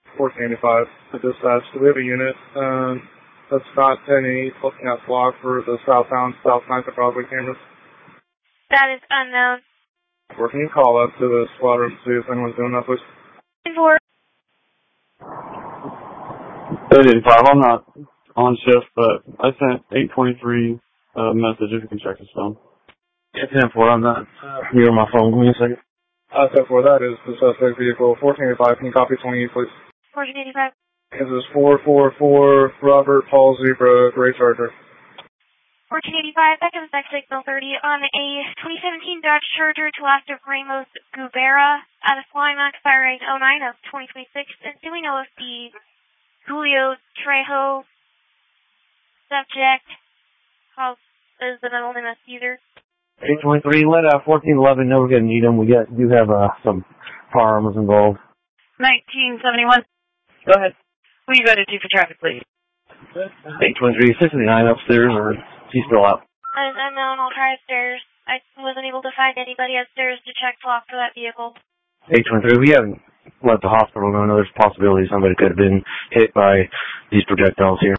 1485 to dispatch. Do we have a unit that's not 10-8 looking at block for the southbound South 9th and Broadway cameras? That is unknown. Or can you call up to the squad room to see if anyone's doing that, please? 4. 885, I'm not on shift, but I sent 823 message if you can check his phone. Yeah, 10-4, I'm not here on my phone. Give me a second. 10-4, that is the suspect vehicle. 1485, can you copy 28, please? 1485. This is 444 Robert Paul Zebra Gray Charger. 1485, that comes back signal 30 on a 2017 Dodge Charger to last of Ramos Gubera at a flying max fire rate 09 of 2026. And do we know if the Julio Trejo subject is the anonymous user? 823, let 1411 know we're going to need them. We do have some firearms involved. 1971. Go ahead. What are you going to do for traffic, please? 823, 69 upstairs, or he's still out? That is unknown. I'll try upstairs. I wasn't able to find anybody upstairs to check block for that vehicle. 823, we haven't let the hospital know. There's a possibility somebody could have been hit by these projectiles here.